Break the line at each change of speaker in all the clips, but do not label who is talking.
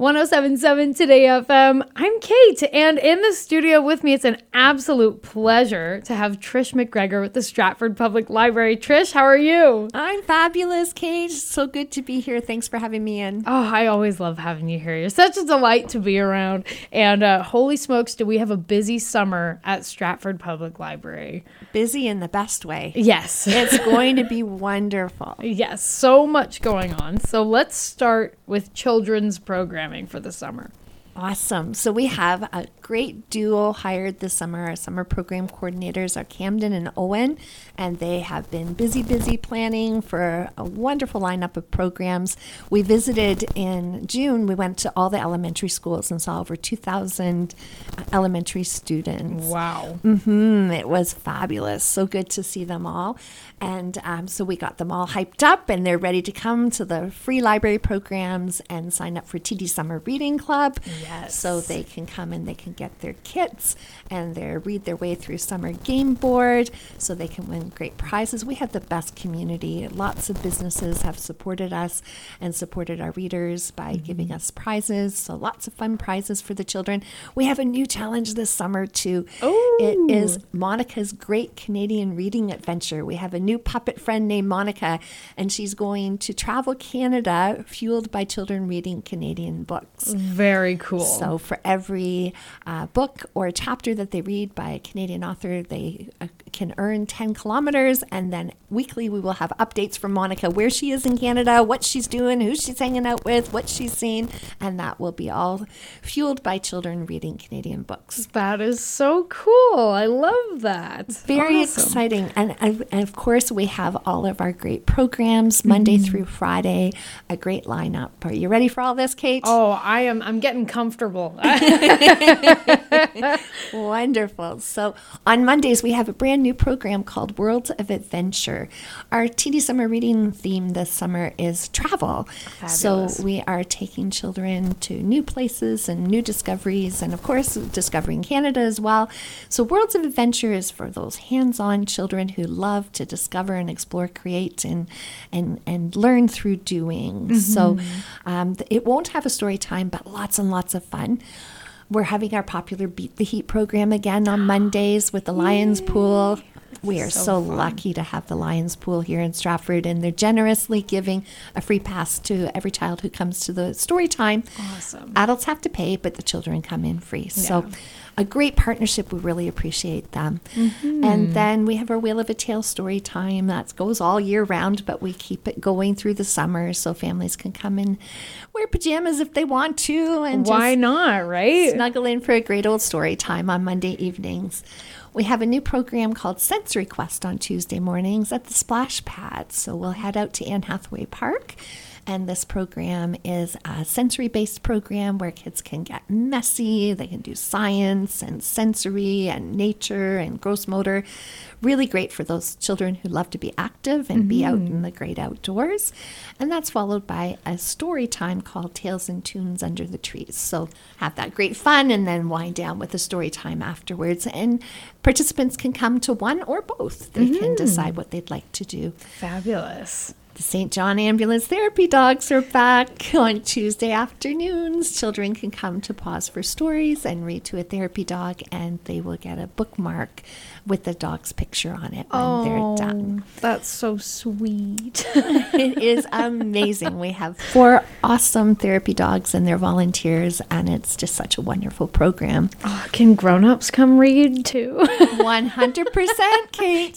107.7 Today FM. I'm Kate, and in the studio with me, it's an absolute pleasure to have Trish McGregor with the Stratford Public Library. Trish, how are you?
I'm fabulous, Kate. So good to be here. Thanks for having me in.
Oh, I always love having you here. You're such a delight to be around. And holy smokes, do we have a busy summer at Stratford Public Library.
Busy in the best way.
Yes.
It's going to be wonderful.
Yes, so much going on. So let's start with children's programming for the summer.
Awesome. So we have a great duo hired this summer. Our summer program coordinators are Camden and Owen, and they have been busy planning for a wonderful lineup of programs. We visited in June. We went to all the elementary schools and saw over 2,000 elementary students.
Wow.
It was fabulous. So good to see them all. And so we got them all hyped up, and they're ready to come to the free library programs and sign up for TD Summer Reading Club.
Yes.
So they can come and they can get their kits and read their way through Summer Game Board so they can win great prizes. We have the best community. Lots of businesses have supported us and supported our readers by giving us prizes. So lots of fun prizes for the children. We have a new challenge this summer too.
Oh.
It is Monica's Great Canadian Reading Adventure. We have a new puppet friend named Monica, and she's going to travel Canada fueled by children reading Canadian books.
Very cool.
So for every book or chapter that they read by a Canadian author, they can earn 10 kilometers. And then weekly, we will have updates from Monica, where she is in Canada, what she's doing, who she's hanging out with, what she's seen. And that will be all fueled by children reading Canadian books.
That is so cool. I love that.
Very
Awesome.
exciting. And of course, we have all of our great programs Monday through Friday, a great lineup. Are you ready for all this, Kate?
Oh, I'm getting comfortable.
Wonderful. So on Mondays, we have a brand new program called Worlds of Adventure. Our TD Summer Reading theme this summer is travel.
Fabulous.
So we are taking children to new places and new discoveries, and of course, discovering Canada as well. So Worlds of Adventure is for those hands-on children who love to discover and explore, create, and learn through doing. So it won't have a story time, but lots and lots of fun. We're having our popular Beat the Heat program again on Mondays with the Lions Pool. We are so
fun.
lucky to have the Lions Pool here in Stratford, and they're generously giving a free pass to every child who comes to the story time.
Awesome.
Adults have to pay, but the children come in free. So a great partnership. We really appreciate them. And then we have our Wheel of a Tale story time. That goes all year round, but we keep it going through the summer so families can come and wear pajamas if they want to. And
Why
just
not, right?
snuggle in for a great old story time on Monday evenings. We have a new program called Sensory Quest on Tuesday mornings at the Splash Pad. So we'll head out to Anne Hathaway Park. And this program is a sensory-based program where kids can get messy. They can do science and sensory and nature and gross motor. Really great for those children who love to be active and be out in the great outdoors. And that's followed by a story time called Tales and Tunes Under the Trees. So have that great fun and then wind down with a story time afterwards. And participants can come to one or both. They can decide what they'd like to do.
Fabulous.
The St. John Ambulance Therapy Dogs are back on Tuesday afternoons. Children can come to pause for stories and read to a therapy dog, and they will get a bookmark with the dog's picture on it when they're done.
That's so sweet.
It is amazing. We have 4 awesome therapy dogs and their volunteers, and it's just such a wonderful program.
Oh, can grown-ups come read too?
100%, Kate.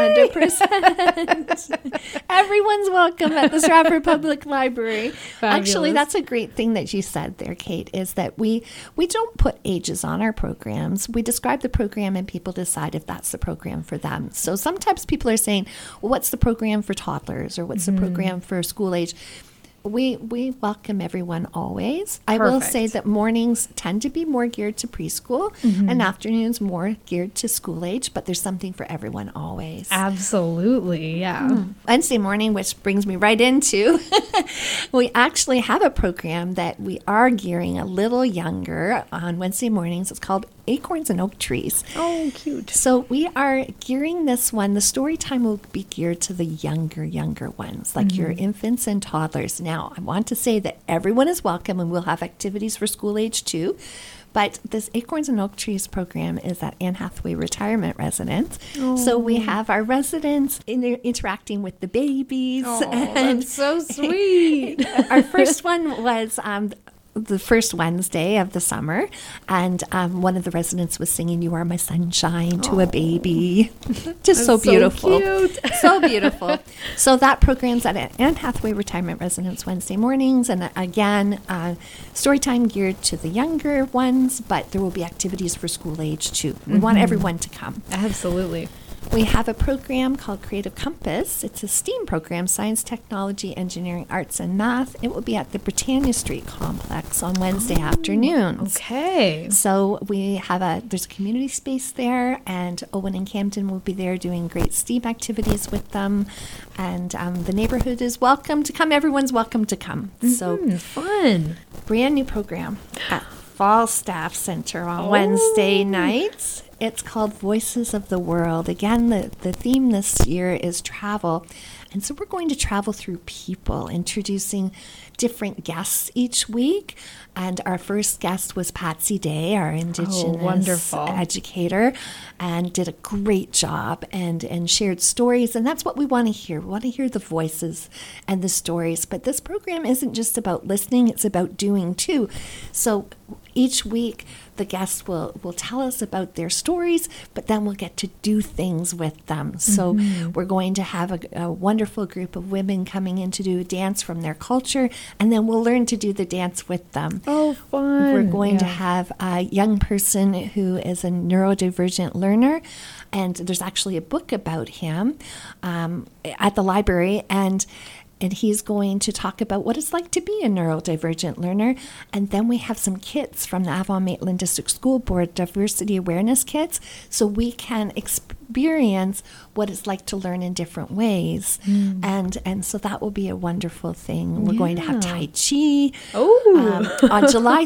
100%. Everyone's welcome at the Stratford Public Library. Actually, that's a great thing that you said there, Kate, is that we don't put ages on our programs. We describe the program and people decide if that's the program for them. So sometimes people are saying, well, what's the program for toddlers or what's the program for school age? We welcome everyone always. I will say that mornings tend to be more geared to preschool and afternoons more geared to school age, but there's something for everyone always.
Absolutely, yeah.
Wednesday morning, which brings me right into, we actually have a program that we are gearing a little younger on Wednesday mornings. It's called Acorns and Oak Trees.
Oh, cute.
So we are gearing this one. The story time will be geared to the younger ones, like your infants and toddlers. Now, Now, I want to say that everyone is welcome, and we'll have activities for school age too. But this Acorns and Oak Trees program is at Anne Hathaway Retirement Residence. Oh. So we have our residents interacting with the babies.
Oh, that's so sweet.
Our first one was the first Wednesday of the summer, and one of the residents was singing "You Are My Sunshine" to a baby. Just so beautiful.
So cute.
So beautiful. So that program's at Anne Hathaway Retirement Residence Wednesday mornings, and again, story time geared to the younger ones, but there will be activities for school age too. We want everyone to come.
Absolutely.
We have a program called Creative Compass. It's a STEAM program, science, technology, engineering, arts, and math. It will be at the Britannia Street Complex on Wednesday afternoons.
Okay.
So we have there's a community space there, and Owen and Camden will be there doing great STEAM activities with them. And the neighborhood is welcome to come. Everyone's welcome to come. So
fun.
Brand new program at Falstaff Center on Wednesday nights. It's called Voices of the World. Again, the theme this year is travel. And so we're going to travel through people, introducing different guests each week. And our first guest was Patsy Day, our Indigenous educator, and did a great job and shared stories. And that's what we want to hear. We want to hear the voices and the stories. But this program isn't just about listening, it's about doing too. So each week, the guests will tell us about their stories, but then we'll get to do things with them. So we're going to have a wonderful group of women coming in to do a dance from their culture, and then we'll learn to do the dance with them.
Oh, fun.
We're going to have a young person who is a neurodivergent learner, and there's actually a book about him at the library, and he's going to talk about what it's like to be a neurodivergent learner. And then we have some kits from the Avon-Maitland District School Board, diversity awareness kits, so we can experience what it's like to learn in different ways. And so that will be a wonderful thing. We're going to have Tai Chi. On July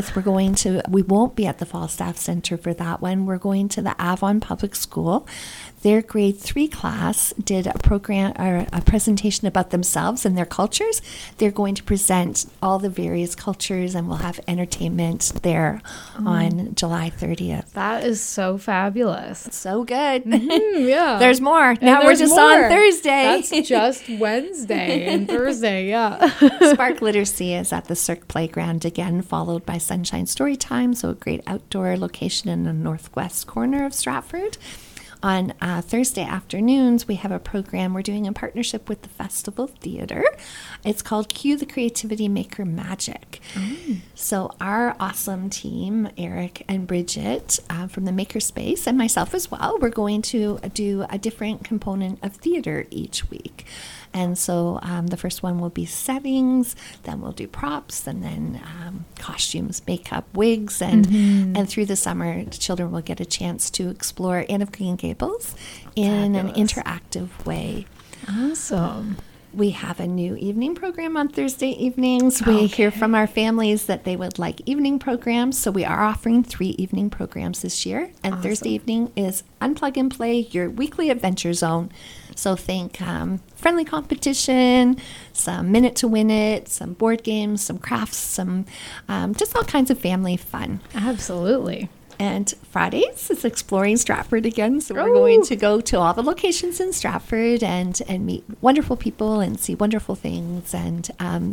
30th, we won't be at the Falstaff Center for that one. We're going to the Avon Public School. Their grade 3 class did a program or a presentation about themselves and their cultures. They're going to present all the various cultures, and we'll have entertainment there on July 30th.
That is so fabulous.
So good.
Yeah.
There's more. Now we're just on Thursday.
That's just Wednesday and Thursday, yeah.
Spark Literacy is at the Cirque Playground again, followed by Sunshine Storytime, so a great outdoor location in the northwest corner of Stratford. On Thursday afternoons, we have a program we're doing in partnership with the Festival Theatre. It's called Cue the Creativity Maker Magic. So our awesome team, Eric and Bridget from the Makerspace, and myself as well, we're going to do a different component of theater each week. And so the first one will be settings, then we'll do props, and then costumes, makeup, wigs, and through the summer, children will get a chance to explore Anne of Green Gables in an interactive way.
Awesome.
We have a new evening program on Thursday evenings. We hear from our families that they would like evening programs, so we are offering 3 evening programs this year. And Thursday evening is Unplug and Play, your weekly adventure zone. So think friendly competition, some Minute to Win It, some board games, some crafts, some just all kinds of family fun.
Absolutely.
And Fridays is Exploring Stratford again. So we're going to go to all the locations in Stratford and meet wonderful people and see wonderful things. And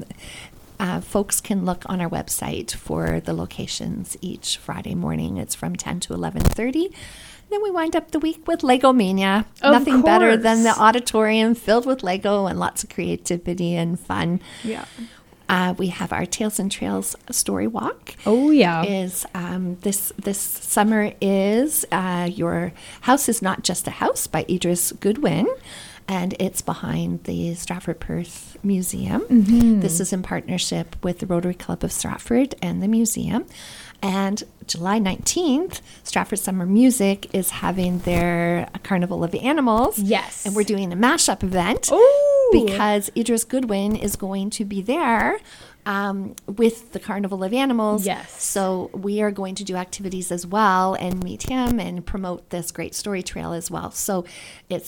folks can look on our website for the locations each Friday morning. It's from 10 to 11:30. Then we wind up the week with Lego Mania. Nothing better than the auditorium filled with Lego and lots of creativity and fun.
Yeah.
We have our Tales and Trails story walk.
Oh, yeah.
Is this summer is Your House is Not Just a House by Idris Goodwin, and it's behind the Stratford Perth Museum. This is in partnership with the Rotary Club of Stratford and the museum. And July 19th, Stratford Summer Music is having their Carnival of Animals.
Yes.
And we're doing a mashup event. Because Idris Goodwin is going to be there with the Carnival of Animals.
Yes.
So we are going to do activities as well and meet him and promote this great story trail as well. So it's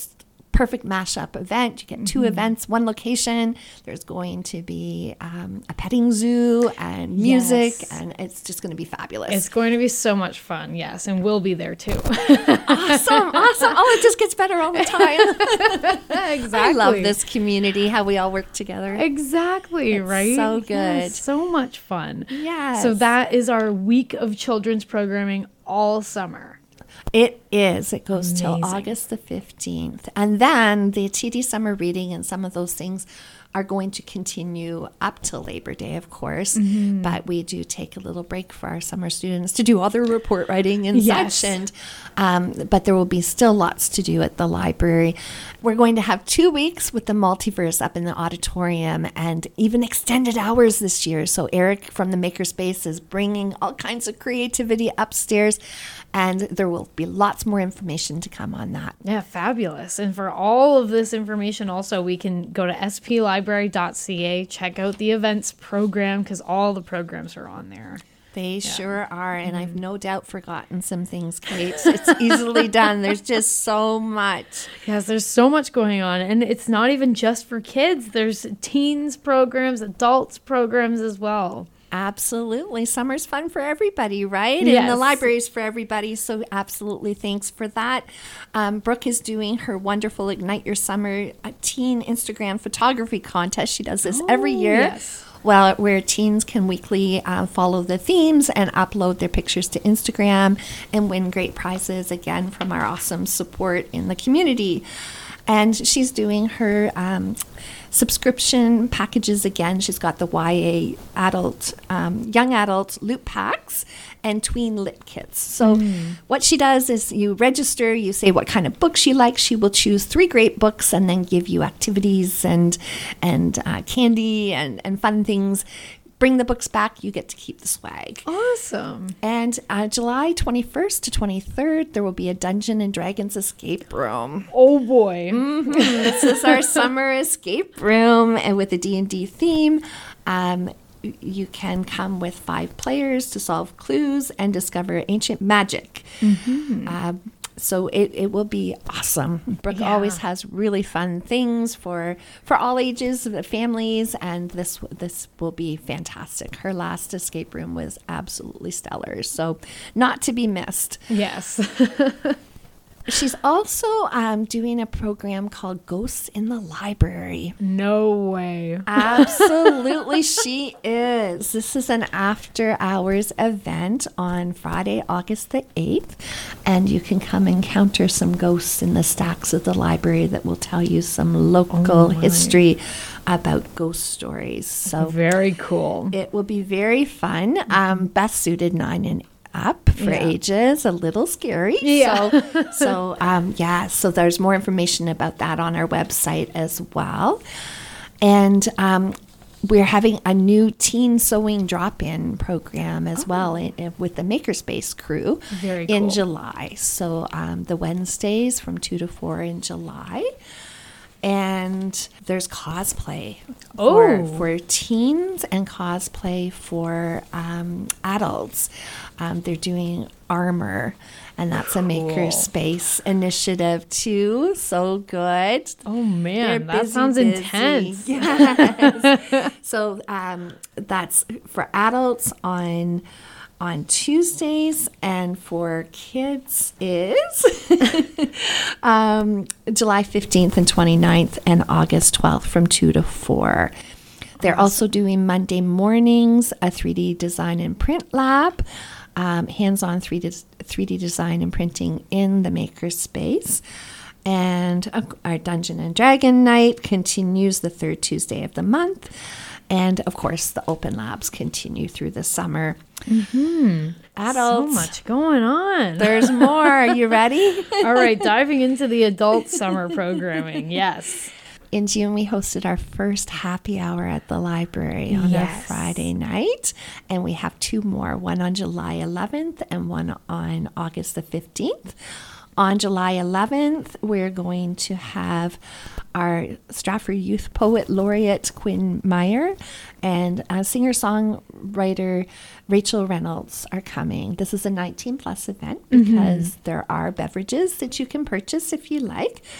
perfect mashup event. You get two events, one location. There's going to be a petting zoo and music, and it's just going to be fabulous.
It's going to be so much fun, yes, and we'll be there too.
Awesome. Oh, it just gets better all the time.
Exactly.
I love this community, how we all work together.
Exactly,
It's
right?
so good.
Yes, so much fun.
Yes.
So that is our week of children's programming all summer.
It is. It goes till
Amazing.
August the 15th. And then the TD summer reading and some of those things are going to continue up till Labor Day, of course. But we do take a little break for our summer students to do other report writing and
Yes.
such. And but there will be still lots to do at the library. We're going to have 2 weeks with the multiverse up in the auditorium and even extended hours this year. So Eric from the Makerspace is bringing all kinds of creativity upstairs, and there will be lots more information to come on that.
Yeah, fabulous. And for all of this information, also, we can go to splibrary.ca, check out the events program, because all the programs are on there.
They sure are, and I've no doubt forgotten some things, Kate. It's easily done. There's just so much.
Yes, there's so much going on. And it's not even just for kids. There's teens programs, adults programs as well.
Absolutely. Summer's fun for everybody, right? And
Yes.
the library's for everybody. So absolutely thanks for that. Brooke is doing her wonderful Ignite Your Summer teen Instagram photography contest. She does this every year.
yes.
Well, where teens can weekly follow the themes and upload their pictures to Instagram and win great prizes, again, from our awesome support in the community. And she's doing her subscription packages again. She's got the YA adult, young adult loot packs and tween lit kits. So what she does is you register, you say what kind of books you like. She will choose 3 great books and then give you activities and candy and fun things. Bring the books back, you get to keep the swag.
Awesome.
And July 21st to 23rd, there will be a Dungeons and Dragons escape room.
Oh, boy.
This is our summer escape room, and with a D&D theme. You can come with 5 players to solve clues and discover ancient magic. So it will be awesome. Brooke always has really fun things for all ages, the families, and this will be fantastic. Her last escape room was absolutely stellar, so not to be missed.
Yes.
She's also doing a program called Ghosts in the Library.
No way.
Absolutely, she is. This is an after-hours event on Friday, August the 8th, and you can come encounter some ghosts in the stacks of the library that will tell you some local history about ghost stories. So
Very cool.
it will be very fun. Best suited 9 and up for ages, a little scary.
Yeah.
So there's more information about that on our website as well. And we're having a new teen sewing drop-in program as well with the Makerspace crew
Very
in
cool.
July. So the Wednesdays from 2 to 4 in July. And there's cosplay for teens and cosplay for adults. They're doing armor, and that's a Makerspace initiative too. So good.
Oh, man.
They're
That
busy,
sounds
busy.
intense.
Yes. So that's for adults on Tuesdays, and for kids is July 15th and 29th and August 12th from 2 to 4. They're also doing Monday mornings, a 3D design and print lab, hands-on 3D design and printing in the Makerspace. And our Dungeon and Dragon night continues the 3rd Tuesday of the month. And, of course, the open labs continue through the summer. Adults.
So much going on.
There's more. Are you ready?
All right, diving into the adult summer programming. Yes.
In June, we hosted our first happy hour at the library on a Friday night. And we have 2 more, one on July 11th and one on August the 15th. On July 11th, we're going to have our Stratford Youth Poet Laureate Quinn Meyer and singer-songwriter Rachel Reynolds are coming. This is a 19-plus event because there are beverages that you can purchase if you like.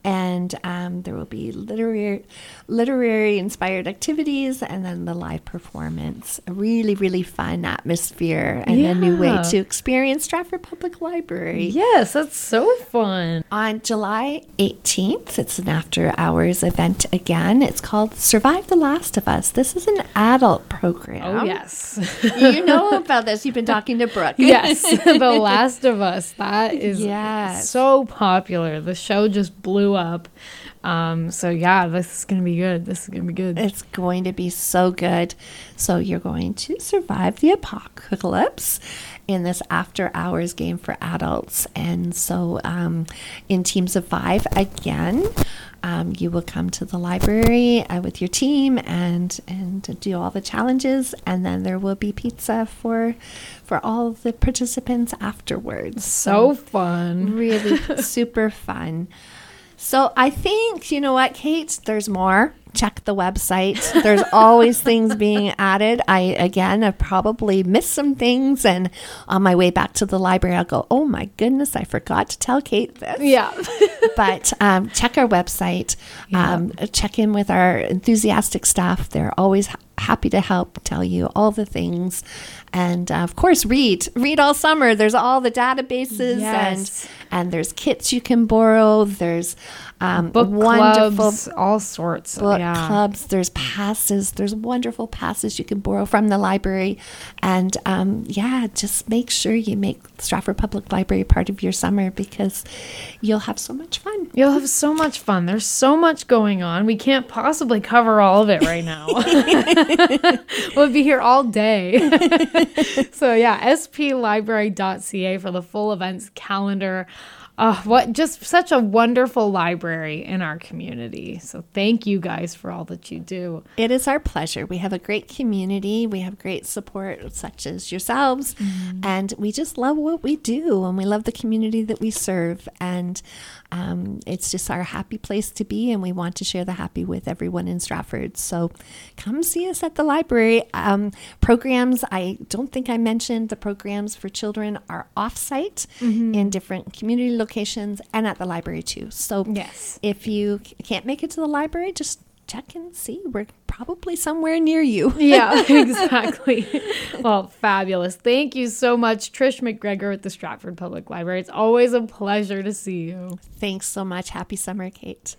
And there will be literary inspired activities, and then the live performance. A really, really fun atmosphere and a new way to experience Stratford Public Library.
Yes, that's so fun.
On July 18th, it's an after-hours event again. It's called Survive the Last of Us. This is an adult program.
Oh, yes.
You know about this. You've been talking to Brooke.
Yes, The Last of Us. That is so popular. The show just blew up. So yeah, this is going to be good. This is going to be good.
It's going to be so good. So you're going to survive the apocalypse in this after hours game for adults. And so in teams of 5 again, you will come to the library with your team and do all the challenges, and then there will be pizza for all the participants afterwards.
So fun.
Really super fun. So I think, you know what, Kate, there's more. Check the website. There's always things being added. I've probably missed some things. And on my way back to the library, I'll go, oh my goodness, I forgot to tell Kate this.
Yeah.
But check our website. Check in with our enthusiastic staff. They're always happy to help tell you all the things. And of course, read all summer. There's all the databases and there's kits you can borrow. There's
book
wonderful
clubs, all sorts.
Book clubs. There's passes. There's wonderful passes you can borrow from the library. And just make sure you make Stratford Public Library part of your summer, because you'll have so much fun.
You'll have so much fun. There's so much going on. We can't possibly cover all of it right now. We'll be here all day. So splibrary.ca for the full events calendar. Just such a wonderful library in our community. So thank you guys for all that you do.
It is our pleasure. We have a great community. We have great support such as yourselves. Mm-hmm. And we just love what we do, and we love the community that we serve. And it's just our happy place to be, and we want to share the happy with everyone in Stratford. So come see us at the library. Programs, I don't think I mentioned, the programs for children are off-site in different community locations and at the library too. So if you can't make it to the library, just check and see. We're probably somewhere near you.
Yeah, exactly. Well, fabulous. Thank you so much, Trish McGregor with the Stratford Public Library. It's always a pleasure to see you.
Thanks so much. Happy summer, Kate.